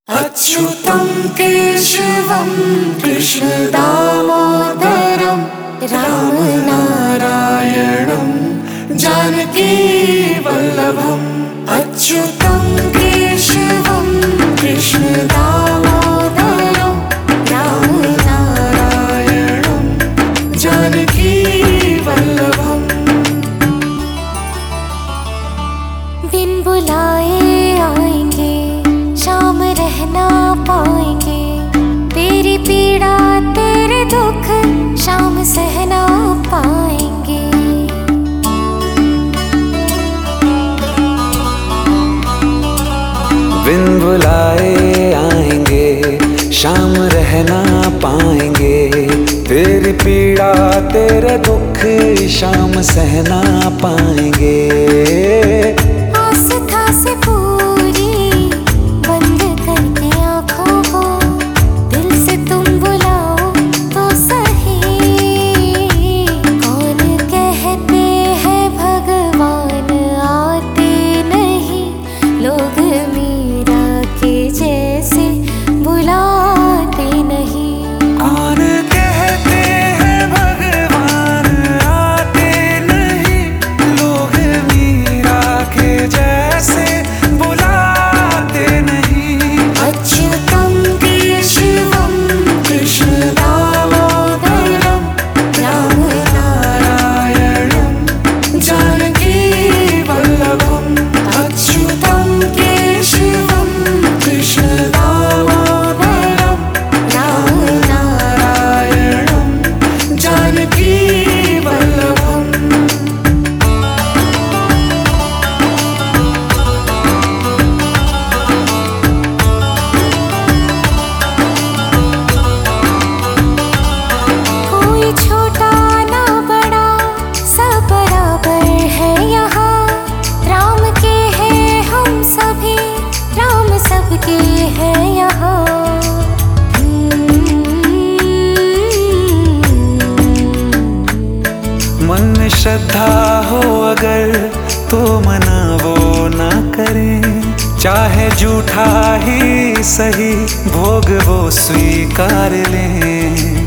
अच्युतं केशवं कृष्णदामोदरं रामनारायणं जानकीवल्लभम्। अच्युतं केशवं कृष्णदामोदरं रामनारायणं जानकीवल्लभम्। बिन बुलाए आएंगे, शाम रहना पाएंगे, तेरी पीड़ा तेरे दुख शाम सहना पाएंगे। बिन बुलाए आएंगे, शाम रहना पाएंगे, तेरी पीड़ा तेरे दुख शाम सहना पाएंगे। आस्था से पूरी बंद करके आँखों को दिल से तुम बुलाओ तो सही। कौन कहते हैं भगवान आते नहीं, लोग मीरा के जैसे बुलाते नहीं। कौन कहते हैं भगवान आते नहीं, लोग मीरा के जैसे बुलाते नहीं। अच्युतं केशवं कृष्णदामोदरं रामनारायणं जानकीवल्लभम्। अच्युतं केशवं कृष्णदामोदरं रामनारायणं जानकीवल्लभम्। कोई छोटा ना बड़ा सब बराबर है यहाँ। राम के हैं हम सभी, राम सबके हैं यहाँ। मन में श्रद्धा हो अगर तो मना वो ना करें, चाहे झूठा ही सही भोग वो स्वीकार लें।